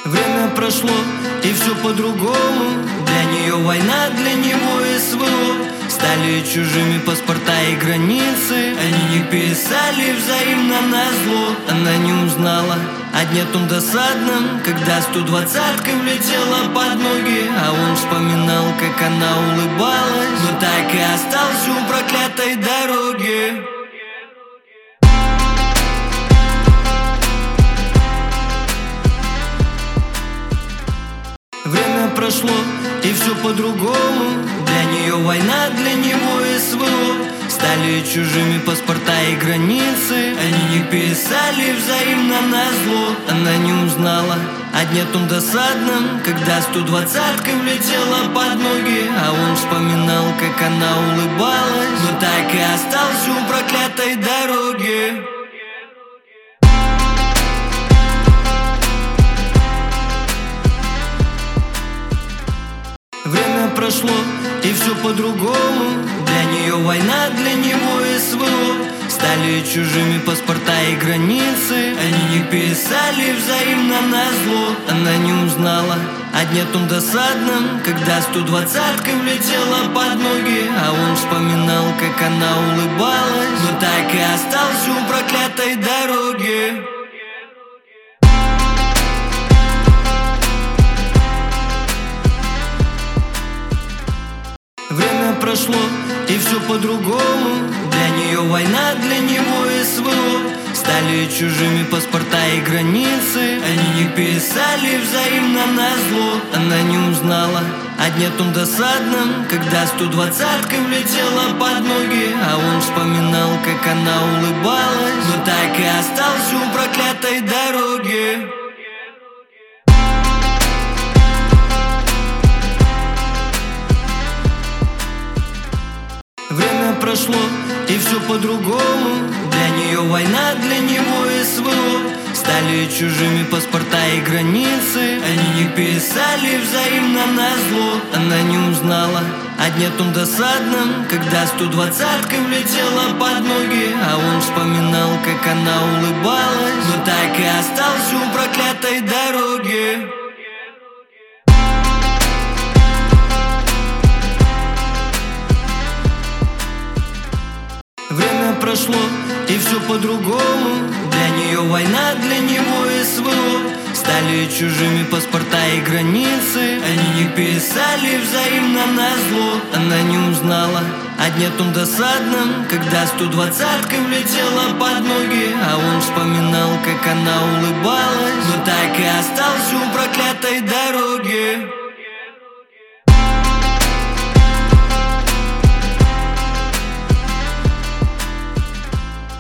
Время прошло, и все по-другому. Для нее война, для него СВО. Стали чужими паспорта и границы. Они не писали взаимно назло. Она не узнала о дне том досадном, когда 120-ка влетела под ноги. А он вспоминал, как она улыбалась, но так и остался у проклятой дороги. Время прошло, и все по-другому. Для нее война, для него СВО. Стали чужими паспорта и границы. Они не писали взаимно назло. Она не узнала о дне том досадном, когда 120-ка влетела под ноги. А он вспоминал, как она улыбалась, но так и остался у проклятой дороги. Время прошло, и все по-другому. Для нее война, для него СВО. Стали чужими паспорта и границы. Они не писали взаимно назло. Она не узнала о дне том досадном, когда 120-ка влетела под ноги. А он вспоминал, как она улыбалась, но так и остался у проклятой дороги. Время прошло, и все по-другому. Для нее война, для него СВО. Стали чужими паспорта и границы. Они не писали взаимно назло. Она не узнала о дне том досадном, когда 120-ка влетела под ноги. А он вспоминал, как она улыбалась, но так и остался у проклятой дороги. Время прошло, и все по-другому. Для нее война, для него СВО. Стали чужими паспорта и границы. Они не писали взаимно назло. Она не узнала о дне том досадном, когда 120-ка влетела под ноги. А он вспоминал, как она улыбалась, но так и остался у проклятой дороги. Время прошло, и все по-другому. Для нее война, для него СВО. Стали чужими паспорта и границы. Они не писали взаимно назло. Она не узнала о дне том досадном, когда 120-ка влетела под ноги. А он вспоминал, как она улыбалась, но так и остался у проклятой дороги.